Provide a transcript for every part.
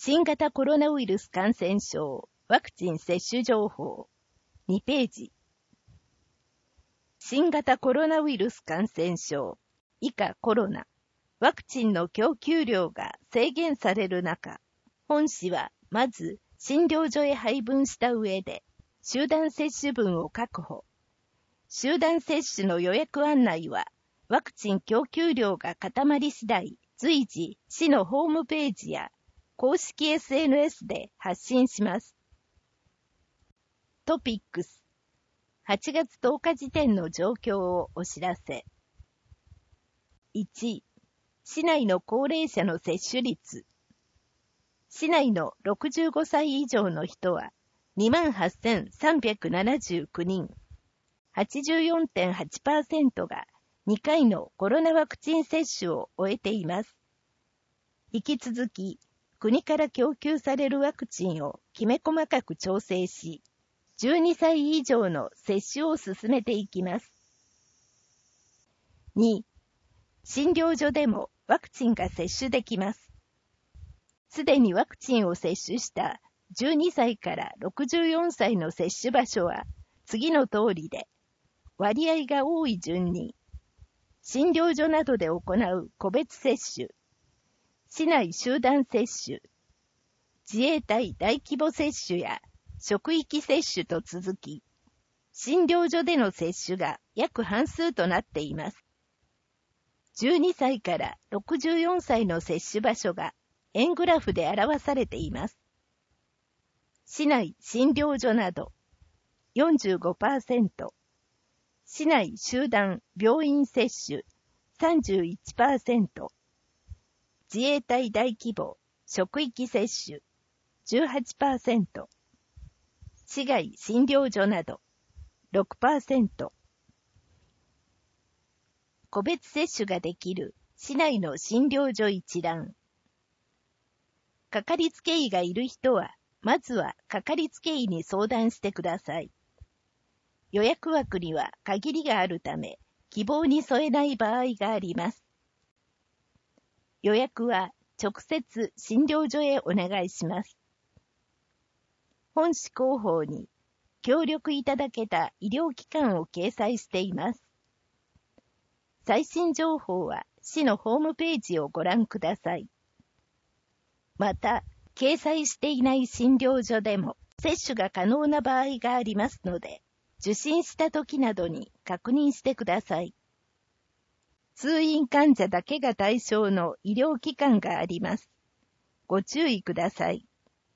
新型コロナウイルス感染症ワクチン接種情報2ページ。新型コロナウイルス感染症以下コロナワクチンの供給量が制限される中、本市はまず診療所へ配分した上で集団接種分を確保。集団接種の予約案内はワクチン供給量が固まり次第、随時市のホームページや公式 SNS で発信します。トピックス8月10日時点の状況をお知らせ。1、市内の高齢者の接種率。市内の65歳以上の人は 28,379 人。84.8% が2回のコロナワクチン接種を終えています。引き続き、国から供給されるワクチンをきめ細かく調整し、12歳以上の接種を進めていきます。2、診療所でもワクチンが接種できます。すでにワクチンを接種した12歳から64歳の接種場所は次の通りで、割合が多い順に、診療所などで行う個別接種、市内集団接種、自衛隊大規模接種や職域接種と続き、診療所での接種が約半数となっています。12歳から64歳の接種場所が円グラフで表されています。市内診療所など 45%、市内集団病院接種 31%、自衛隊大規模職域接種 18%、市外診療所など 6%、個別接種ができる市内の診療所一覧。かかりつけ医がいる人は、まずはかかりつけ医に相談してください。予約枠には限りがあるため、希望に添えない場合があります。予約は直接診療所へお願いします。本市広報に協力いただけた医療機関を掲載しています。最新情報は市のホームページをご覧ください。また、掲載していない診療所でも接種が可能な場合がありますので、受診した時などに確認してください。通院患者だけが対象の医療機関があります。ご注意ください。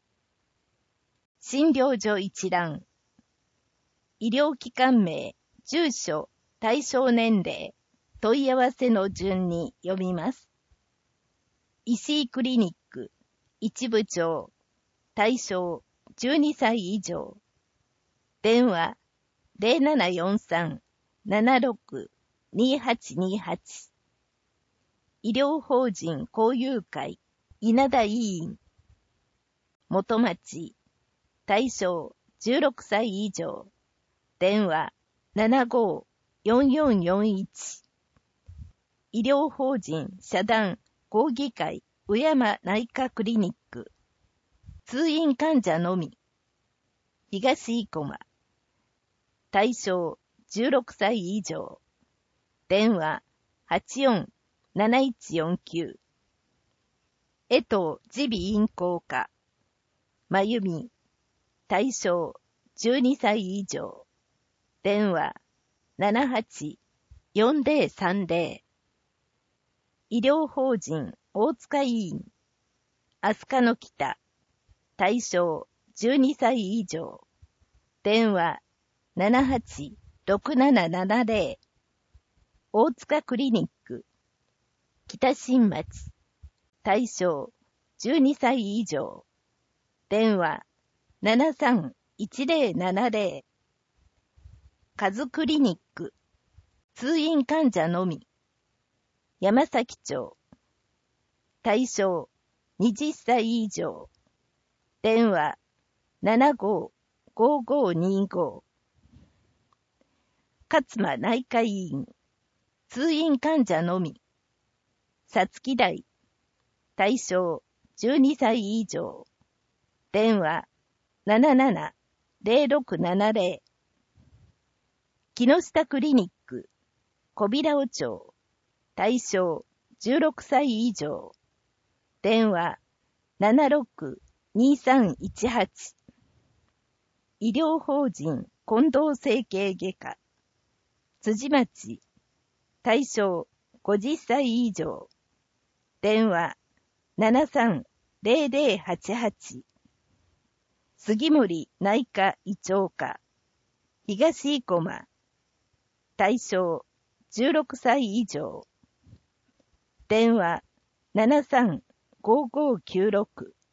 診療所一覧。医療機関名、住所、対象年齢、問い合わせの順に読みます。石井クリニック、一部長、対象、12歳以上。電話、0743-76-2828。医療法人交友会、稲田医院。元町、対象、16歳以上。電話、75-4441。医療法人社団講義会宇山内科クリニック。通院患者のみ。東生駒。対象16歳以上。電話84-7149。江藤耳鼻咽喉科。まゆみ。対象12歳以上。電話78-4030。医療法人大塚医院。飛鳥の北。対象12歳以上。電話78-6770。大塚クリニック。北新町。対象12歳以上。電話73-1070。カズクリニック。通院患者のみ。山崎町。対象20歳以上。電話75-5525。勝間内科医院。通院患者のみ。さつき台。対象 12歳以上。電話 77-0670。木下クリニック、小平尾町。対象16歳以上。電話 76-2318。医療法人近藤整形外科。辻町。対象50歳以上。電話 73-0088。杉森内科胃腸科。東生駒。対象16歳以上。電話 73-5596。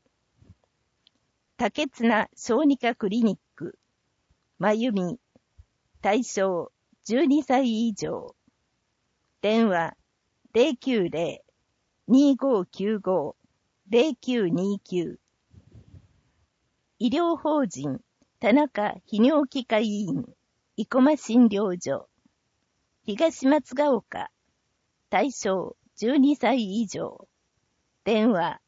竹綱小児科クリニック。まゆみ。対象12歳以上。電話 090-2595-0929。医療法人田中泌尿器科医院生駒診療所。東松ヶ丘。対象12歳以上。電話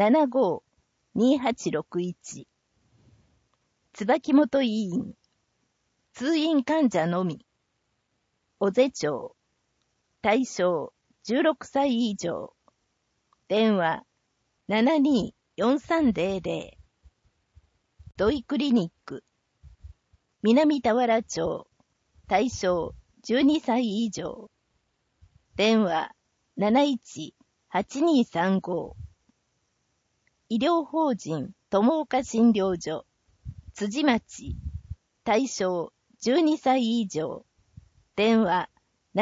75-2861。椿本医院。通院患者のみ。尾瀬町。対象16歳以上。電話 72-4300。土井クリニック。南田原町。対象12歳以上。電話 71-8235。医療法人友岡診療所。辻町。対象12歳以上。電話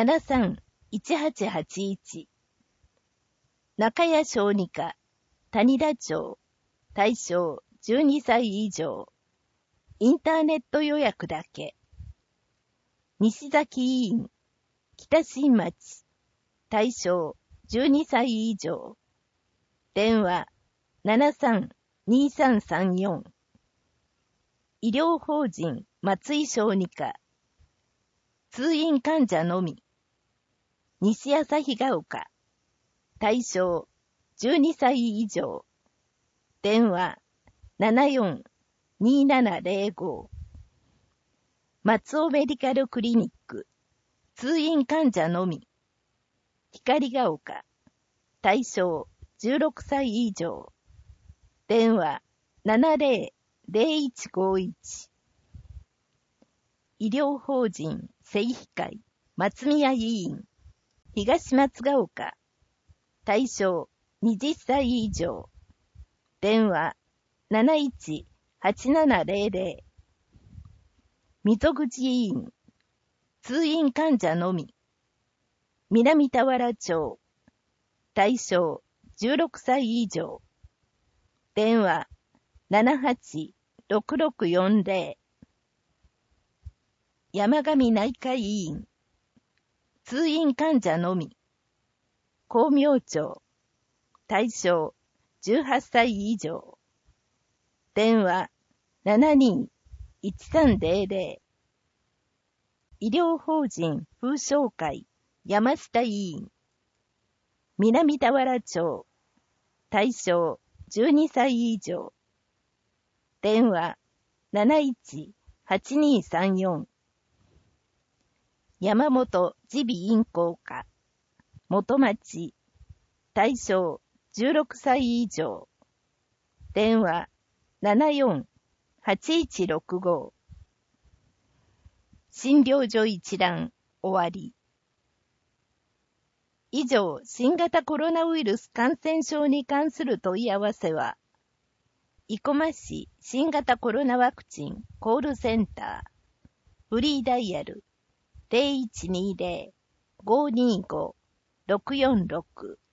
73-1881。中谷小児科。谷田町。対象12歳以上。インターネット予約だけ。西崎医院。北新町。対象12歳以上。電話 73-2334。医療法人松井小児科。通院患者のみ。西旭ヶ丘。対象12歳以上。電話 74-2705。松尾メディカルクリニック。通院患者のみ。光が丘。対象16歳以上。電話 70-0151。医療法人聖皮会松宮医院。東松ヶ丘。対象20歳以上。電話 71-8700。溝口医院。通院患者のみ。南田原町。対象16歳以上。電話 78-6640。山上内科医院。通院患者のみ。光明町。対象18歳以上。電話 72-1300。医療法人風商会山下医院。南田原町。対象12歳以上。電話 71-8234。山本耳鼻咽喉科。元町。対象16歳以上。電話 74-8165。診療所一覧終わり。以上、新型コロナウイルス感染症に関する問い合わせは、生駒市新型コロナワクチンコールセンター、フリーダイヤル 0120-525-646